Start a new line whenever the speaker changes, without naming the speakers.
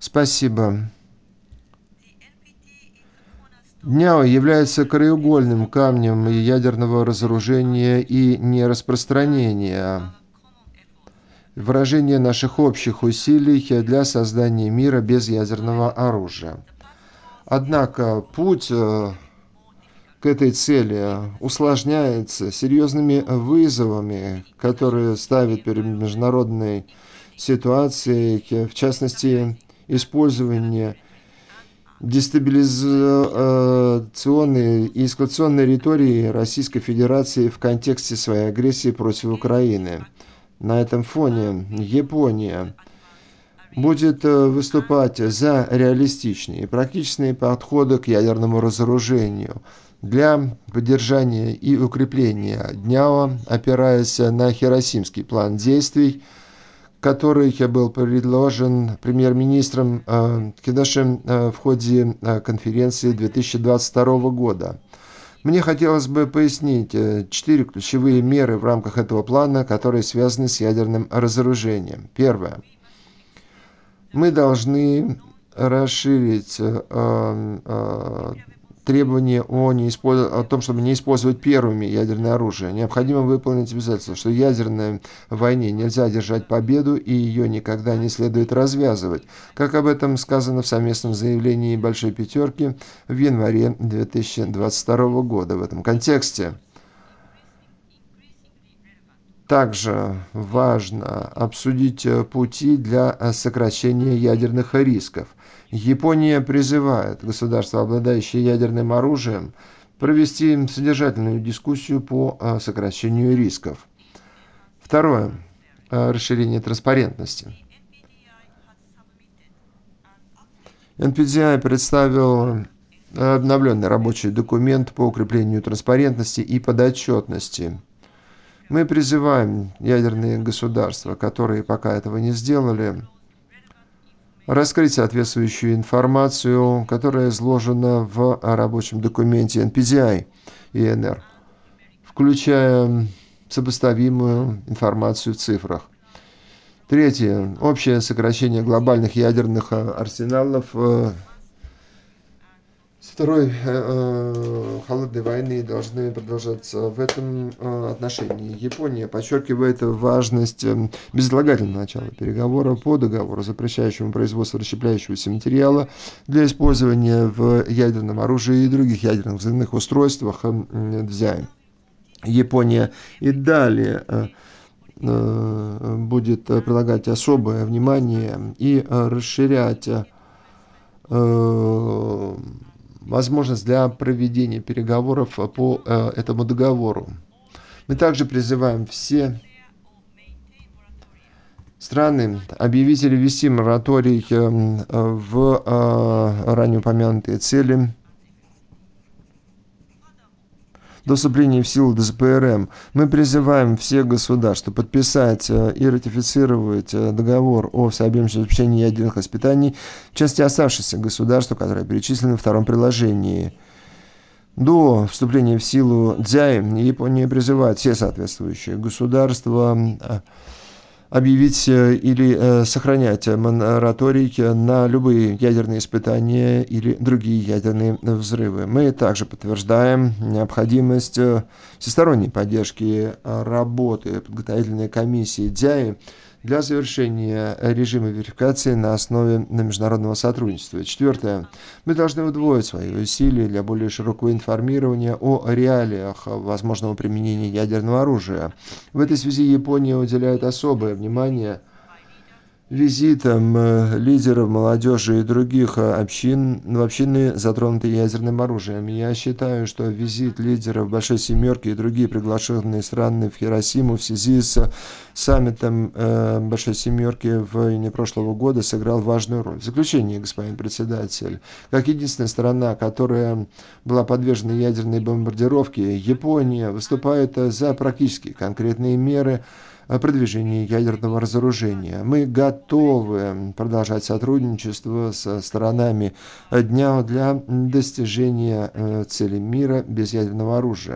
Спасибо. Дняо является краеугольным камнем ядерного разоружения и нераспространения, выражение наших общих усилий для создания мира без ядерного оружия. Однако путь к этой цели усложняется серьезными вызовами, которые ставят перед международной ситуацией, в частности, использование дестабилизационной и эскалационной риторики Российской Федерации в контексте своей агрессии против Украины. На этом фоне Япония будет выступать за реалистичные и практичные подходы к ядерному разоружению для поддержания и укрепления Дняо, опираясь на Хиросимский план действий, который был предложен премьер-министром Кидаши в ходе конференции 2022 года. Мне хотелось бы пояснить 4 ключевые меры в рамках этого плана, которые связаны с ядерным разоружением. Первое. Мы должны расширить требования о том, чтобы не использовать первыми ядерное оружие. Необходимо выполнить обязательство, что в ядерной войне нельзя одержать победу и ее никогда не следует развязывать, как об этом сказано в совместном заявлении Большой Пятерки в январе 2022 года. В этом контексте также важно обсудить пути для сокращения ядерных рисков. Япония призывает государства, обладающие ядерным оружием, провести содержательную дискуссию по сокращению рисков. Второе. Расширение транспарентности. NPDI представил обновленный рабочий документ по укреплению транспарентности и подотчетности. Мы призываем ядерные государства, которые пока этого не сделали, раскрыть соответствующую информацию, которая изложена в рабочем документе NPDI и НР, включая сопоставимую информацию в цифрах. Третье. Общее сокращение глобальных ядерных арсеналов Второй холодной войны должны продолжаться в этом отношении. Япония подчеркивает важность безотлагательного начала переговоров по договору, запрещающему производство расщепляющегося материала для использования в ядерном оружии и других ядерных взрывных устройствах ДЗЯИ. Япония и далее будет прилагать особое внимание и расширять возможность для проведения переговоров по этому договору. Мы также призываем все страны объявить или ввести мораторий в ранее упомянутые цели до вступления в силу ДЗПРМ. Мы призываем все государства подписать и ратифицировать договор о всеобъемлющем запрещении ядерных испытаний в части оставшихся государств, которые перечислены во втором приложении. До вступления в силу ДЗЯИ Япония призывает все соответствующие государства объявить или сохранять мораторий на любые ядерные испытания или другие ядерные взрывы. Мы также подтверждаем необходимость всесторонней поддержки работы подготовительной комиссии ДЗЯИ для завершения режима верификации на основе международного сотрудничества. Четвертое. Мы должны удвоить свои усилия для более широкого информирования о реалиях возможного применения ядерного оружия. В этой связи Япония уделяет особое внимание визитам лидеров молодежи и других общин в общины, затронутые ядерным оружием. Я считаю, что визит лидеров Большой Семерки и другие приглашенные страны в Хиросиму в связи с саммитом Большой Семерки в июне прошлого года сыграл важную роль. В заключение, господин председатель, как единственная страна, которая была подвержена ядерной бомбардировке, Япония выступает за практические конкретные меры продвижении ядерного разоружения. Мы готовы продолжать сотрудничество со сторонами дня для достижения цели мира без ядерного оружия.